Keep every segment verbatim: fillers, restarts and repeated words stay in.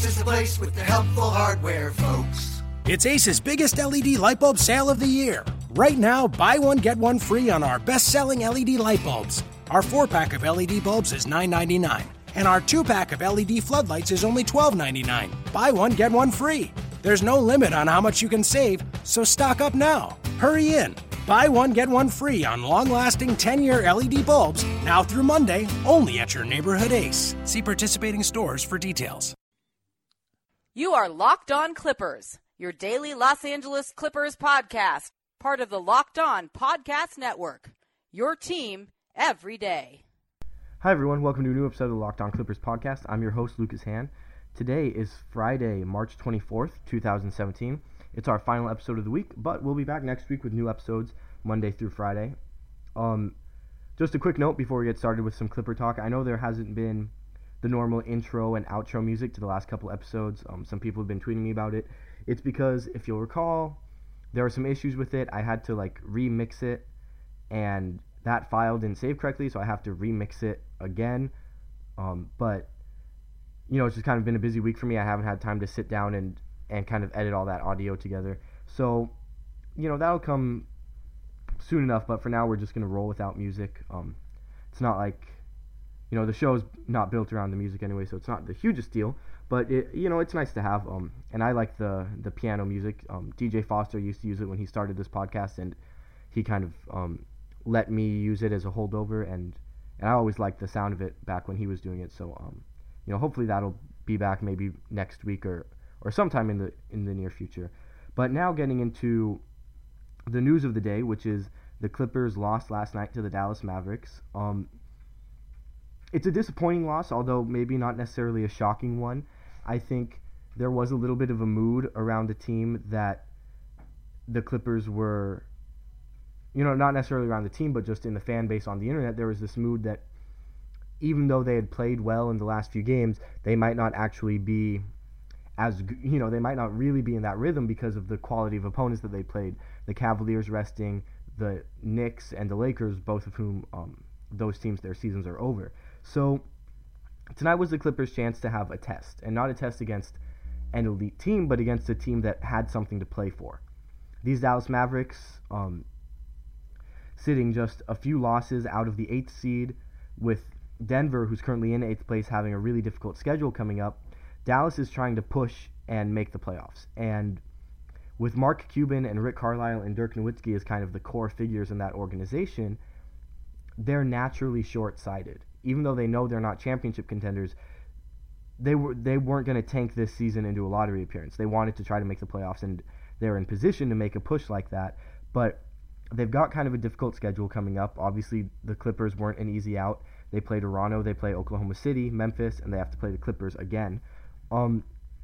is the place with the helpful hardware, folks. It's Ace's biggest L E D light bulb sale of the year. Right now, buy one, get one free on our best-selling L E D light bulbs. Our four-pack of L E D bulbs is nine ninety-nine, and our two-pack of L E D floodlights is only twelve ninety-nine. Buy one, get one free. There's no limit on how much you can save, so stock up now. Hurry in. Buy one, get one free on long-lasting ten-year L E D bulbs, now through Monday, only at your neighborhood Ace. See participating stores for details. You are Locked On Clippers, your daily Los Angeles Clippers podcast, part of the Locked On Podcast Network, your team every day. Hi, everyone. Welcome to a new episode of the Locked On Clippers podcast. I'm your host, Lucas Han. Today is Friday, March twenty-fourth, twenty seventeen. It's our final episode of the week, but we'll be back next week with new episodes Monday through Friday. Um, just a quick note before we get started with some Clipper talk. I know there hasn't been the normal intro and outro music to the last couple episodes. Um, some people have been tweeting me about it. It's because, if you'll recall, there were some issues with it. I had to like remix it, and that file didn't save correctly, so I have to remix it again. Um, but you know, it's just kind of been a busy week for me. I haven't had time to sit down and and kind of edit all that audio together. So, you know, that'll come soon enough, but for now we're just going to roll without music. Um, it's not like, you know, the show's not built around the music anyway, so it's not the hugest deal, but, it, you know, it's nice to have. Um, and I like the, the piano music. Um, D J Foster used to use it when he started this podcast, and he kind of um, let me use it as a holdover, and, and I always liked the sound of it back when he was doing it, so, um, you know, hopefully that'll be back maybe next week or or sometime in the in the near future. But now getting into the news of the day, which is the Clippers lost last night to the Dallas Mavericks. Um, it's a disappointing loss, although maybe not necessarily a shocking one. I think there was a little bit of a mood around the team that the Clippers were, you know, not necessarily around the team, but just in the fan base on the internet, there was this mood that even though they had played well in the last few games, they might not actually be as, you know, they might not really be in that rhythm because of the quality of opponents that they played. The Cavaliers resting, the Knicks, and the Lakers, both of whom, um, those teams, their seasons are over. So tonight was the Clippers' chance to have a test, and not a test against an elite team, but against a team that had something to play for. These Dallas Mavericks, um, sitting just a few losses out of the eighth seed, with Denver, who's currently in eighth place, having a really difficult schedule coming up. Dallas is trying to push and make the playoffs. And with Mark Cuban and Rick Carlisle and Dirk Nowitzki as kind of the core figures in that organization, they're naturally short-sighted. Even though they know they're not championship contenders, they were they weren't going to tank this season into a lottery appearance. They wanted to try to make the playoffs, and they're in position to make a push like that. But they've got kind of a difficult schedule coming up. Obviously, the Clippers weren't an easy out. They play Toronto, they play Oklahoma City, Memphis, and they have to play the Clippers again. Um,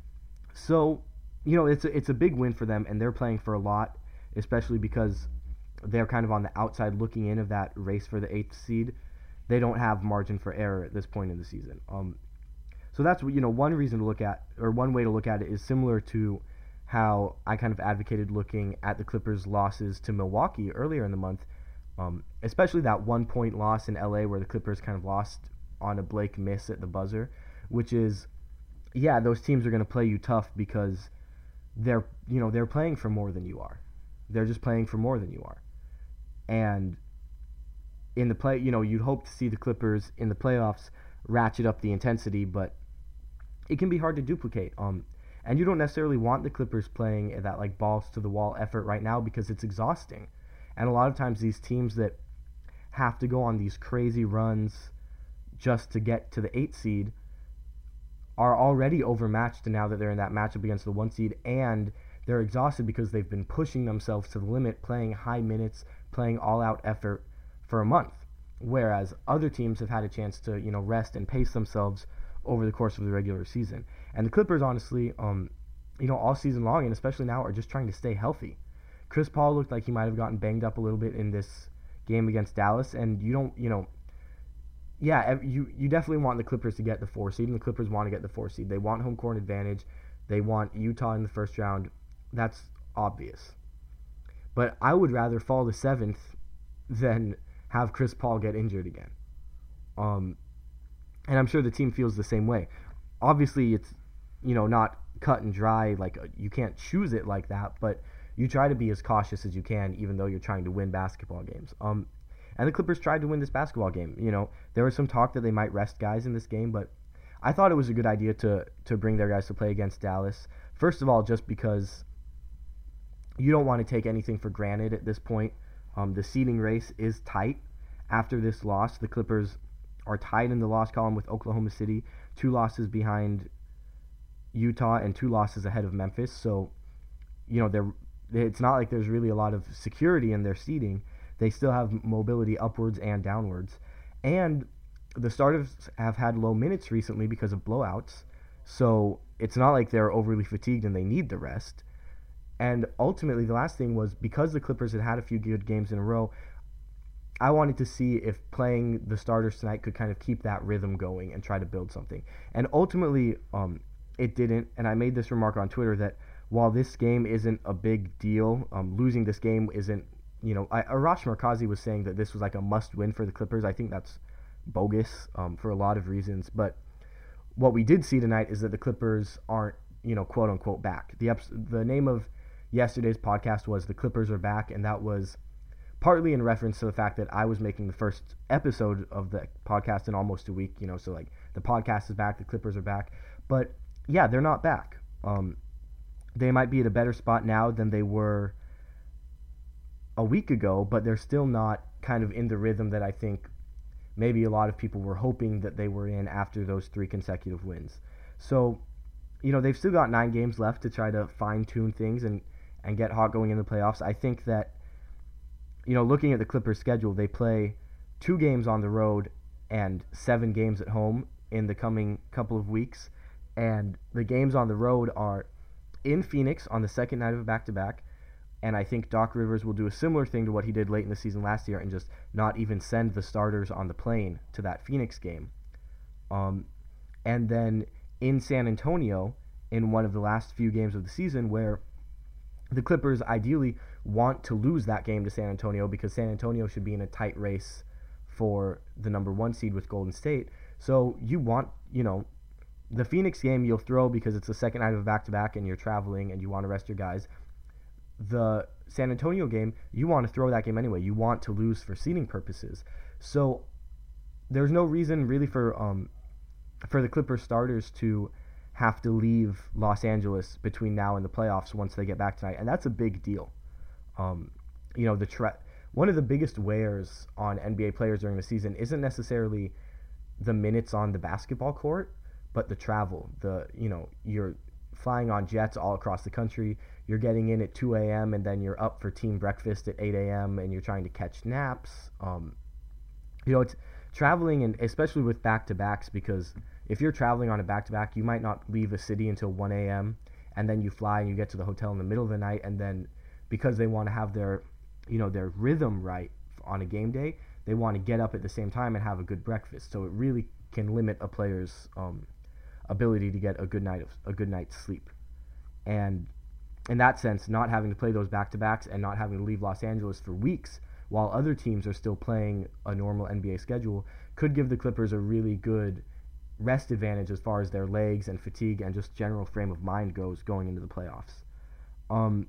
so, you know, it's a, it's a big win for them, and they're playing for a lot, especially because they're kind of on the outside looking in of that race for the eighth seed. They don't have margin for error at this point in the season. Um, so that's, you know, one reason to look at, or one way to look at it is similar to how I kind of advocated looking at the Clippers' losses to Milwaukee earlier in the month, um, especially that one-point loss in L A where the Clippers kind of lost on a Blake miss at the buzzer, which is, yeah, those teams are going to play you tough because they're, you know, they're playing for more than you are. They're just playing for more than you are. And in the play, you know, you'd hope to see the Clippers in the playoffs ratchet up the intensity, but it can be hard to duplicate. Um, and you don't necessarily want the Clippers playing that like balls to the wall effort right now because it's exhausting. And a lot of times these teams that have to go on these crazy runs just to get to the eighth seed are already overmatched now that they're in that matchup against the one seed, and they're exhausted because they've been pushing themselves to the limit, playing high minutes, playing all-out effort for a month, whereas other teams have had a chance to, you know, rest and pace themselves over the course of the regular season. And the Clippers, honestly, um, you know, all season long, and especially now, are just trying to stay healthy. Chris Paul looked like he might have gotten banged up a little bit in this game against Dallas, and you don't, you know, yeah, you, you definitely want the Clippers to get the four seed, and the Clippers want to get the four seed. They want home court advantage. They want Utah in the first round. That's obvious. But I would rather fall to seventh than have Chris Paul get injured again. Um, and I'm sure the team feels the same way. Obviously, it's you know, not cut and dry. Like, you can't choose it like that, but you try to be as cautious as you can, even though you're trying to win basketball games. Um, and the Clippers tried to win this basketball game. You know, there was some talk that they might rest guys in this game, but I thought it was a good idea to to bring their guys to play against Dallas. First of all, just because you don't want to take anything for granted at this point. Um, the seeding race is tight. After this loss, the Clippers are tied in the loss column with Oklahoma City, two losses behind Utah and two losses ahead of Memphis. So, you know, they're it's not like there's really a lot of security in their seeding. They still have mobility upwards and downwards. And the starters have had low minutes recently because of blowouts. So it's not like they're overly fatigued and they need the rest. And ultimately, the last thing was, because the Clippers had had a few good games in a row, I wanted to see if playing the starters tonight could kind of keep that rhythm going and try to build something. And ultimately, um, it didn't. And I made this remark on Twitter that while this game isn't a big deal, um, losing this game isn't, you know, I, Arash Markazi was saying that this was like a must-win for the Clippers. I think that's bogus um, for a lot of reasons. But what we did see tonight is that the Clippers aren't, you know, quote-unquote back. The the name of yesterday's podcast was The Clippers Are Back, and that was partly in reference to the fact that I was making the first episode of the podcast in almost a week, you know, so like the podcast is back, the Clippers are back. But yeah, they're not back. Um, they might be at a better spot now than they were a week ago, but they're still not kind of in the rhythm that I think maybe a lot of people were hoping that they were in after those three consecutive wins. So, you know, they've still got nine games left to try to fine-tune things and, and get hot going in the playoffs. I think that, you know, looking at the Clippers' schedule, they play two games on the road and seven games at home in the coming couple of weeks. And the games on the road are in Phoenix on the second night of a back-to-back. And I think Doc Rivers will do a similar thing to what he did late in the season last year and just not even send the starters on the plane to that Phoenix game. Um, and then in San Antonio, in one of the last few games of the season, where the Clippers ideally want to lose that game to San Antonio because San Antonio should be in a tight race for the number one seed with Golden State. So you want, you know, the Phoenix game you'll throw because it's the second night of a back-to-back and you're traveling and you want to rest your guys. The San Antonio game, you want to throw that game anyway. You want to lose for seeding purposes. So there's no reason really for um for the Clippers starters to have to leave Los Angeles between now and the playoffs once they get back tonight, and that's a big deal. Um, you know, the tra- one of the biggest wears on N B A players during the season isn't necessarily the minutes on the basketball court, but the travel. The you know, you're flying on jets all across the country. You're getting in at two a.m. and then you're up for team breakfast at eight a.m. and you're trying to catch naps. Um, you know, it's traveling, and especially with back-to-backs, because if you're traveling on a back-to-back, you might not leave a city until one a.m. and then you fly and you get to the hotel in the middle of the night, and then because they want to have their, you know, their rhythm right on a game day, they want to get up at the same time and have a good breakfast. So it really can limit a player's um, ability to get a good night of a good night's sleep. And in that sense, not having to play those back-to-backs and not having to leave Los Angeles for weeks while other teams are still playing a normal N B A schedule could give the Clippers a really good rest advantage as far as their legs and fatigue and just general frame of mind goes going into the playoffs. Um,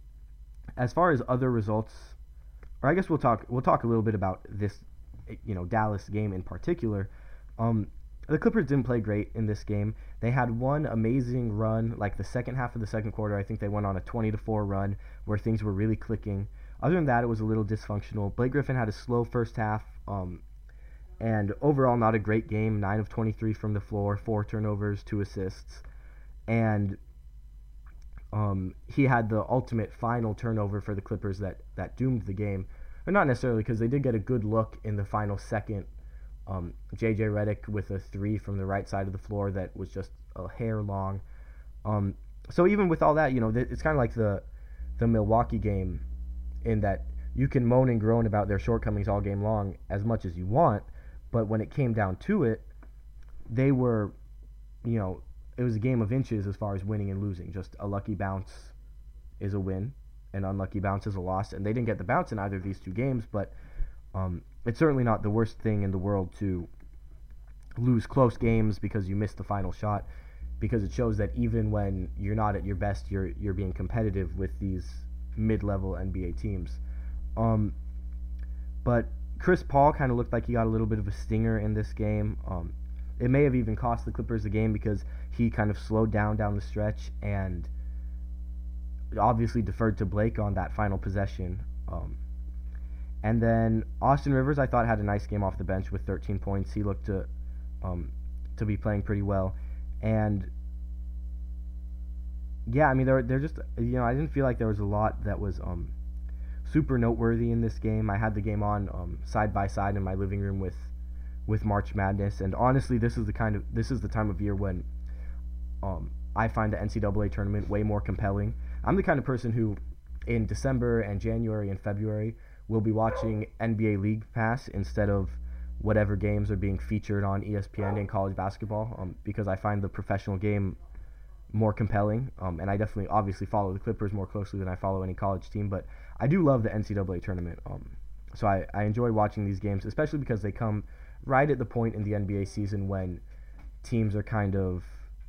as far as other results, or I guess we'll talk we'll talk a little bit about this, you know, Dallas game in particular. Um, the Clippers didn't play great in this game. They had one amazing run, like the second half of the second quarter. I think they went on a twenty to four run where things were really clicking. Other than that, it was a little dysfunctional. Blake Griffin had a slow first half, um, and overall not a great game. nine of twenty-three from the floor, four turnovers, two assists. And um, he had the ultimate final turnover for the Clippers that, that doomed the game. Or not necessarily, because they did get a good look in the final second. Um, J J Redick with a three from the right side of the floor that was just a hair long. Um, so even with all that, you know, th- it's kind of like the the Milwaukee game in that you can moan and groan about their shortcomings all game long as much as you want, but when it came down to it, they were, you know, it was a game of inches as far as winning and losing. Just a lucky bounce is a win, an unlucky bounce is a loss, and they didn't get the bounce in either of these two games, but um, it's certainly not the worst thing in the world to lose close games because you missed the final shot. because it shows that even when you're not at your best, you're you're being competitive with these mid-level N B A teams. Um, but Chris Paul kind of looked like he got a little bit of a stinger in this game. Um, it may have even cost the Clippers the game because he kind of slowed down down the stretch and obviously deferred to Blake on that final possession. Um, and then Austin Rivers, I thought, had a nice game off the bench with thirteen points. He looked to um, to be playing pretty well. And yeah, I mean, they're they're just, you know, I didn't feel like there was a lot that was um, super noteworthy in this game. I had the game on um, side by side in my living room with with March Madness, and honestly, this is the kind of this is the time of year when um, I find the N C double A tournament way more compelling. I'm the kind of person who, in December and January and February, will be watching N B A League Pass instead of whatever games are being featured on E S P N in college basketball, um, because I find the professional game more compelling, um, and I definitely obviously follow the Clippers more closely than I follow any college team, but I do love the N C double A tournament, um, so I, I enjoy watching these games, especially because they come right at the point in the N B A season when teams are kind of,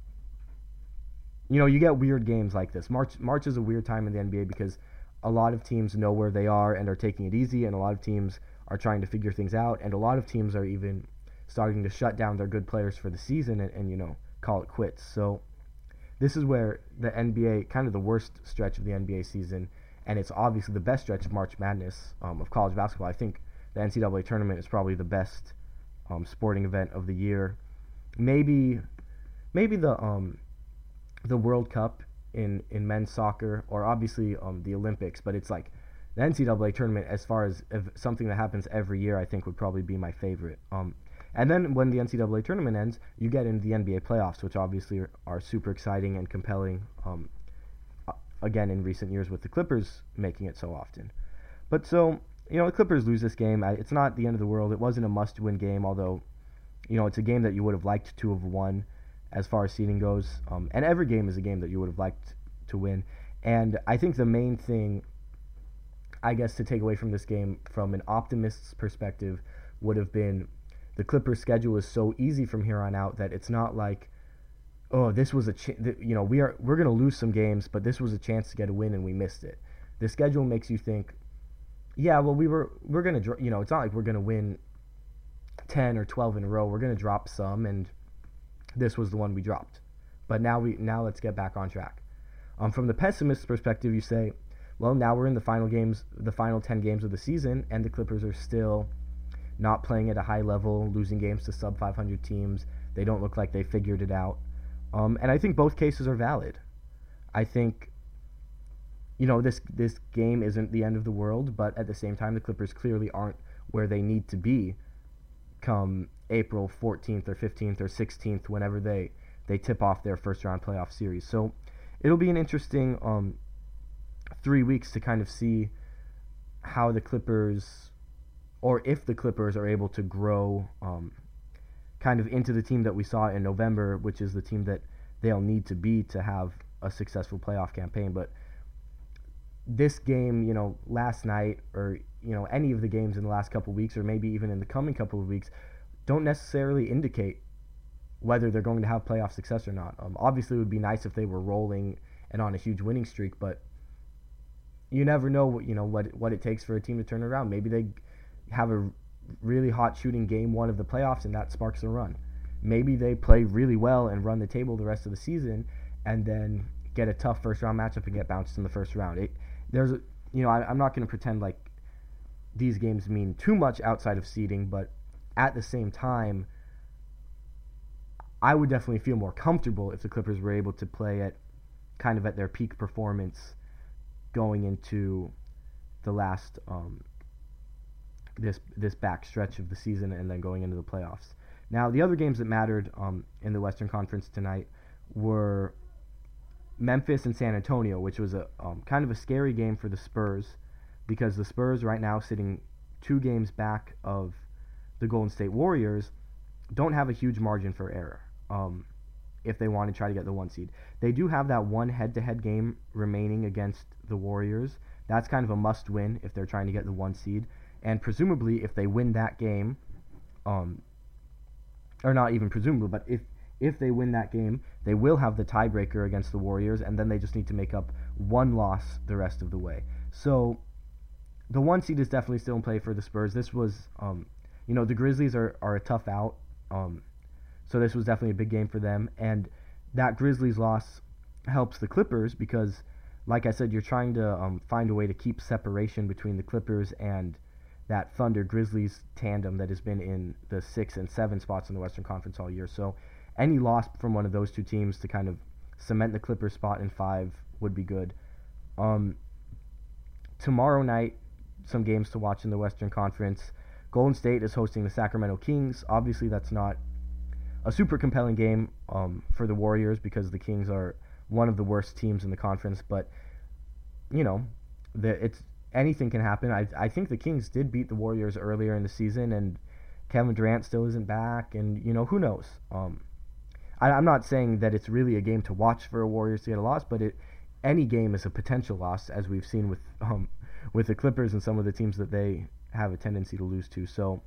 you know, you get weird games like this. March March is a weird time in the N B A because a lot of teams know where they are and are taking it easy, and a lot of teams are trying to figure things out, and a lot of teams are even starting to shut down their good players for the season and, and you know, call it quits. So this is where the N B A, kind of the worst stretch of the N B A season, and it's obviously the best stretch of March Madness um, of college basketball. I think the N C double A tournament is probably the best um, sporting event of the year. Maybe, maybe the um, the World Cup in, in men's soccer, or obviously um, the Olympics. But it's like the N C double A tournament, as far as something that happens every year, I think would probably be my favorite. Um, And then when the N C double A tournament ends, you get into the N B A playoffs, which obviously are, are super exciting and compelling, um, again, in recent years with the Clippers making it so often. But so, you know, the Clippers lose this game. I, it's not the end of the world. It wasn't a must-win game, although, you know, it's a game that you would have liked to have won as far as seeding goes. Um, and every game is a game that you would have liked to win. And I think the main thing, I guess, to take away from this game from an optimist's perspective would have been the Clippers' schedule is so easy from here on out that it's not like, oh, this was a ch- th- you know we are we're gonna lose some games, but this was a chance to get a win and we missed it. The schedule makes you think, yeah, well we were we're gonna dr- you know it's not like we're gonna win ten or twelve in a row. We're gonna drop some, and this was the one we dropped. But now we now let's get back on track. Um, from the pessimist's perspective, you say, well, now we're in the final games, the final ten games of the season, and the Clippers are still not playing at a high level, losing games to sub five hundred teams. They don't look like they figured it out. Um, and I think both cases are valid. I think, you know, this this game isn't the end of the world, but at the same time, the Clippers clearly aren't where they need to be come April fourteenth or fifteenth or sixteenth, whenever they, they tip off their first-round playoff series. So it'll be an interesting um, three weeks to kind of see how the Clippers, or if the Clippers are able to grow um, kind of into the team that we saw in November, which is the team that they'll need to be to have a successful playoff campaign. But this game, you know, last night, or, you know, any of the games in the last couple of weeks, or maybe even in the coming couple of weeks, don't necessarily indicate whether they're going to have playoff success or not. Um, obviously, it would be nice if they were rolling and on a huge winning streak, but you never know what, you know, what, what it takes for a team to turn around. Maybe they have a really hot shooting game one of the playoffs and that sparks a run. Maybe they play really well and run the table the rest of the season and then get a tough first round matchup and get bounced in the first round. It, there's a, you know, I, I'm not going to pretend like these games mean too much outside of seeding, but at the same time, I would definitely feel more comfortable if the Clippers were able to play at kind of at their peak performance going into the last um, this this back stretch of the season and then going into the playoffs. Now, the other games that mattered um, in the Western Conference tonight were Memphis and San Antonio, which was a um, kind of a scary game for the Spurs because the Spurs right now sitting two games back of the Golden State Warriors don't have a huge margin for error um, if they want to try to get the one seed. They do have that one head-to-head game remaining against the Warriors. That's kind of a must-win if they're trying to get the one seed. And presumably, if they win that game, um, or not even presumably, but if if they win that game, they will have the tiebreaker against the Warriors, and then they just need to make up one loss the rest of the way. So the one seed is definitely still in play for the Spurs. This was, um, you know, the Grizzlies are, are a tough out, um, so this was definitely a big game for them. And that Grizzlies loss helps the Clippers because, like I said, you're trying to um, find a way to keep separation between the Clippers and that Thunder-Grizzlies tandem that has been in the six and seven spots in the Western Conference all year. So any loss from one of those two teams to kind of cement the Clippers spot in five would be good. Um, tomorrow night, some games to watch in the Western Conference. Golden State is hosting the Sacramento Kings. Obviously, that's not a super compelling game um, for the Warriors because the Kings are one of the worst teams in the conference. But, you know, the, it's anything can happen. I I think the Kings did beat the Warriors earlier in the season, and Kevin Durant still isn't back, and, you know, who knows? Um, I, I'm not saying that it's really a game to watch for a Warriors to get a loss, but it any game is a potential loss, as we've seen with um, with the Clippers and some of the teams that they have a tendency to lose to. So,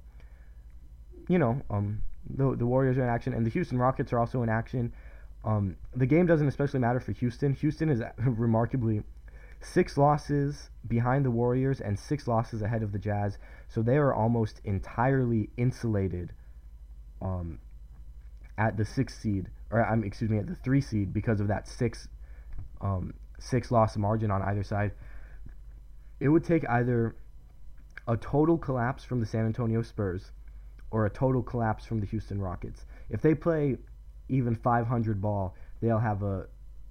you know, um, the, the Warriors are in action, and the Houston Rockets are also in action. Um, the game doesn't especially matter for Houston. Houston is remarkably six losses behind the Warriors and six losses ahead of the Jazz, so they are almost entirely insulated um, at the six seed, or um, excuse me, at the three seed because of that six um, six loss margin on either side. It would take either a total collapse from the San Antonio Spurs or a total collapse from the Houston Rockets. If they play even five hundred ball, they'll have a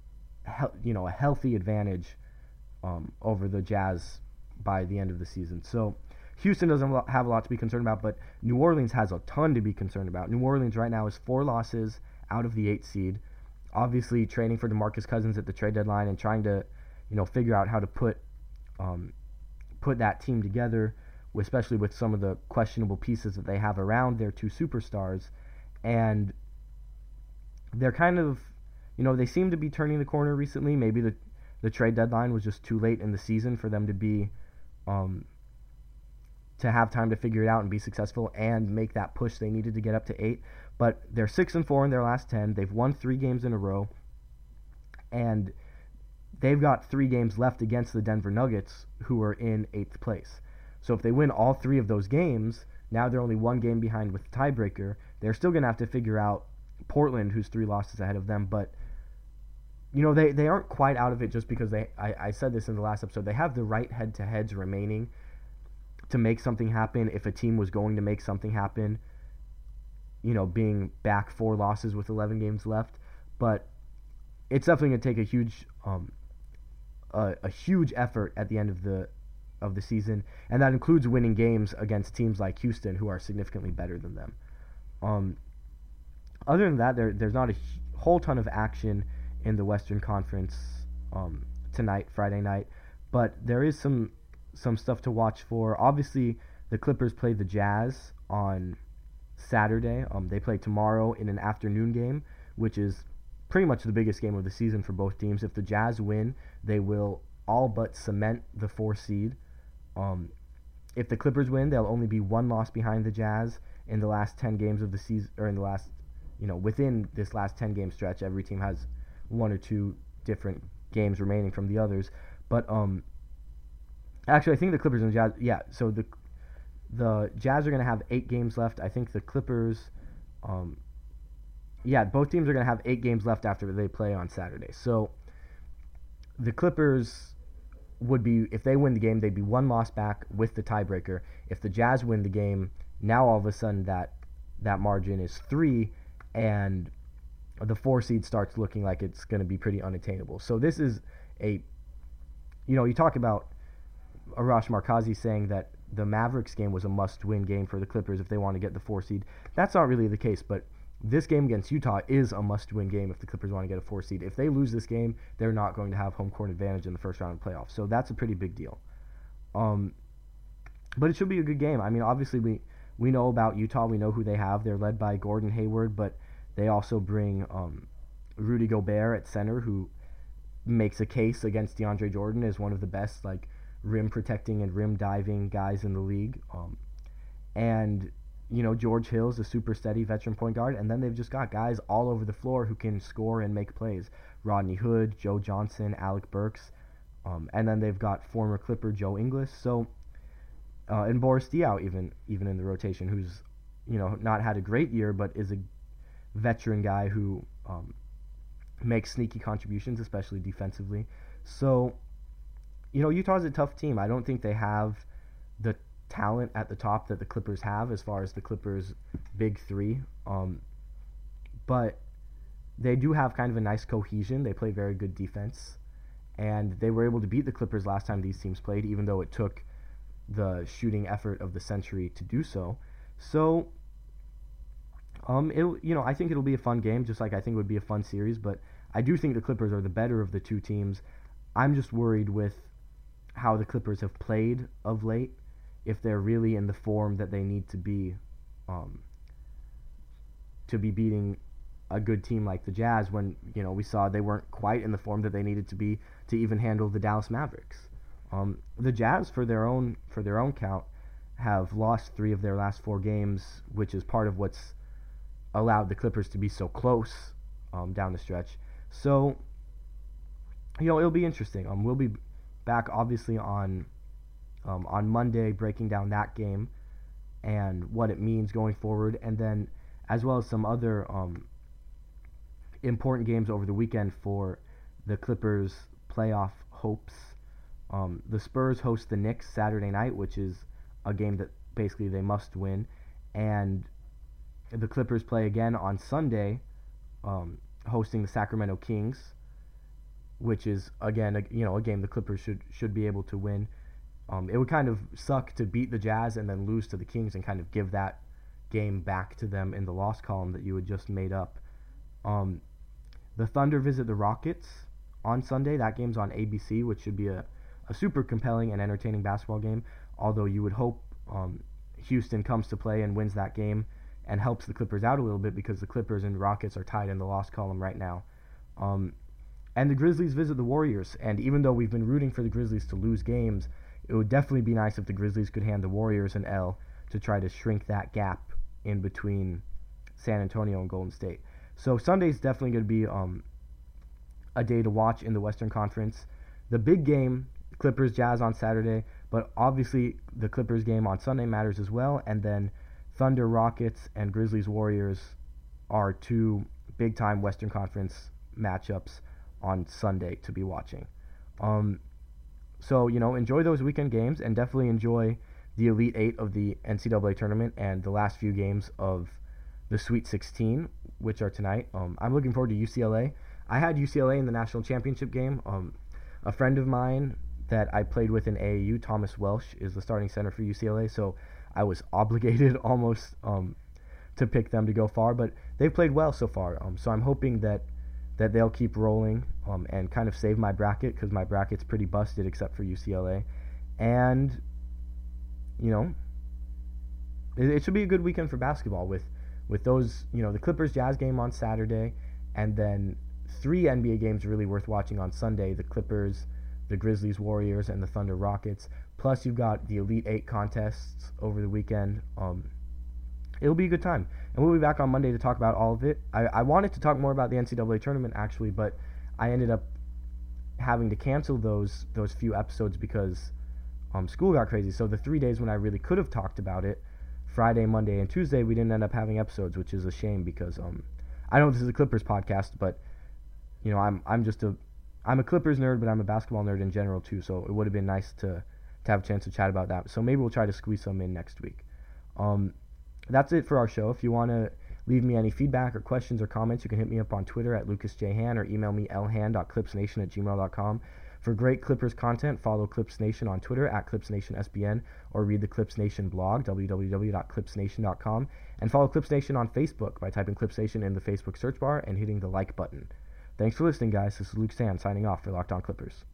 you know a healthy advantage um, over the Jazz by the end of the season. So Houston doesn't have a lot to be concerned about, but New Orleans has a ton to be concerned about. New Orleans right now is four losses out of the eight seed. Obviously trading for DeMarcus Cousins at the trade deadline and trying to, you know, figure out how to put um, put that team together, especially with some of the questionable pieces that they have around their two superstars. And they're kind of, you know, they seem to be turning the corner recently. Maybe the the trade deadline was just too late in the season for them to be, um, to have time to figure it out and be successful and make that push they needed to get up to eight. But they're six and four in their last ten. They've won three games in a row, and they've got three games left against the Denver Nuggets, who are in eighth place. So if they win all three of those games, now they're only one game behind with the tiebreaker. They're still going to have to figure out Portland, who's three losses ahead of them, but you know they, they aren't quite out of it just because they I, I said this in the last episode, they have the right head-to-heads remaining to make something happen if a team was going to make something happen, you know, being back four losses with eleven games left. But it's definitely going to take a huge um a, a huge effort at the end of the of the season, and that includes winning games against teams like Houston, who are significantly better than them. Um, other than that, there there's not a whole ton of action in the Western Conference um, tonight, Friday night, but there is some some stuff to watch for. Obviously, the Clippers play the Jazz on Saturday. Um, they play tomorrow in an afternoon game, which is pretty much the biggest game of the season for both teams. If the Jazz win, they will all but cement the four seed. Um, if the Clippers win, they'll only be one loss behind the Jazz in the last ten games of the season, or in the last, you know, within this last ten game stretch. Every team has one or two different games remaining from the others. But um, actually, I think the Clippers and the Jazz, yeah. So the the Jazz are going to have eight games left. I think the Clippers, um, yeah, both teams are going to have eight games left after they play on Saturday. So the Clippers would be, if they win the game, they'd be one loss back with the tiebreaker. If the Jazz win the game, now all of a sudden that that margin is three, and the four seed starts looking like it's going to be pretty unattainable. So this is a, you know, you talk about Arash Markazi saying that the Mavericks game was a must-win game for the Clippers if they want to get the four seed. That's not really the case, but this game against Utah is a must-win game if the Clippers want to get a four seed. If they lose this game, they're not going to have home court advantage in the first round of the playoffs. So that's a pretty big deal. Um, but it should be a good game. I mean, obviously we, we know about Utah. We know who they have. They're led by Gordon Hayward, but they also bring um, Rudy Gobert at center, who makes a case against DeAndre Jordan as one of the best like rim protecting and rim diving guys in the league. Um, and you know, George Hill's a super steady veteran point guard, and then they've just got guys all over the floor who can score and make plays. Rodney Hood, Joe Johnson, Alec Burks, um, and then they've got former Clipper Joe Ingles, so uh, and Boris Diaw even even in the rotation, who's, you know, not had a great year, but is a veteran guy who um, makes sneaky contributions, especially defensively. So, you know, Utah's a tough team. I don't think they have the talent at the top that the Clippers have as far as the Clippers' big three. Um, but they do have kind of a nice cohesion. They play very good defense. And they were able to beat the Clippers last time these teams played, even though it took the shooting effort of the century to do so. So, um, it'll, you know, I think it'll be a fun game, just like I think it would be a fun series. But I do think the Clippers are the better of the two teams. I'm just worried with how the Clippers have played of late, if they're really in the form that they need to be um, to be beating a good team like the Jazz, when, you know, we saw they weren't quite in the form that they needed to be to even handle the Dallas Mavericks. Um, the Jazz, for their own for their own count, have lost three of their last four games, which is part of what's allowed the Clippers to be so close um, down the stretch. So, you know, it'll be interesting. Um, we'll be back, obviously, on um, on Monday, breaking down that game and what it means going forward, and then as well as some other um, important games over the weekend for the Clippers' playoff hopes. Um, the Spurs host the Knicks Saturday night, which is a game that basically they must win, and the Clippers play again on Sunday, um, hosting the Sacramento Kings, which is again a, you know a game the Clippers should should be able to win. Um, it would kind of suck to beat the Jazz and then lose to the Kings and kind of give that game back to them in the loss column that you had just made up. Um, the Thunder visit the Rockets on Sunday. That game's on A B C, which should be a, a super compelling and entertaining basketball game, although you would hope um, Houston comes to play and wins that game and helps the Clippers out a little bit, because the Clippers and Rockets are tied in the loss column right now. Um, and the Grizzlies visit the Warriors, and even though we've been rooting for the Grizzlies to lose games, it would definitely be nice if the Grizzlies could hand the Warriors an L to try to shrink that gap in between San Antonio and Golden State. So Sunday's definitely going to be um, a day to watch in the Western Conference. The big game, Clippers Jazz on Saturday, but obviously the Clippers game on Sunday matters as well, and then Thunder Rockets and Grizzlies Warriors are two big-time Western Conference matchups on Sunday to be watching. Um, so, you know, enjoy those weekend games, and definitely enjoy the Elite Eight of the N C double A tournament and the last few games of the Sweet sixteen, which are tonight. Um, I'm looking forward to U C L A. I had U C L A in the national championship game. Um, a friend of mine that I played with in A A U, Thomas Welsh, is the starting center for U C L A, so I was obligated almost um, to pick them to go far, but they've played well so far. Um, so I'm hoping that that they'll keep rolling um, and kind of save my bracket, because my bracket's pretty busted except for U C L A. And, you know, it, it should be a good weekend for basketball with, with those, you know, the Clippers Jazz game on Saturday, and then three N B A games really worth watching on Sunday: the Clippers, the Grizzlies Warriors, and the Thunder Rockets. Plus, you've got the Elite Eight contests over the weekend. Um, it'll be a good time. And we'll be back on Monday to talk about all of it. I, I wanted to talk more about the N C double A tournament, actually, but I ended up having to cancel those those few episodes because um, school got crazy. So the three days when I really could have talked about it, Friday, Monday, and Tuesday, we didn't end up having episodes, which is a shame, because um, I know this is a Clippers podcast, but you know, I'm I'm just a I'm a Clippers nerd, but I'm a basketball nerd in general too. So it would have been nice to to have a chance to chat about that. So maybe we'll try to squeeze some in next week. Um, that's it for our show. If you want to leave me any feedback or questions or comments, you can hit me up on Twitter at lucas j han or email me l han dot clips nation at gmail dot com. For great Clippers content, follow Clips Nation on Twitter at Clips Nation S B N, or read the Clips Nation blog, w w w dot clips nation dot com, and follow Clips Nation on Facebook by typing Clips Nation in the Facebook search bar and hitting the like button. Thanks for listening, guys. This is Luke Sand signing off for Locked On Clippers.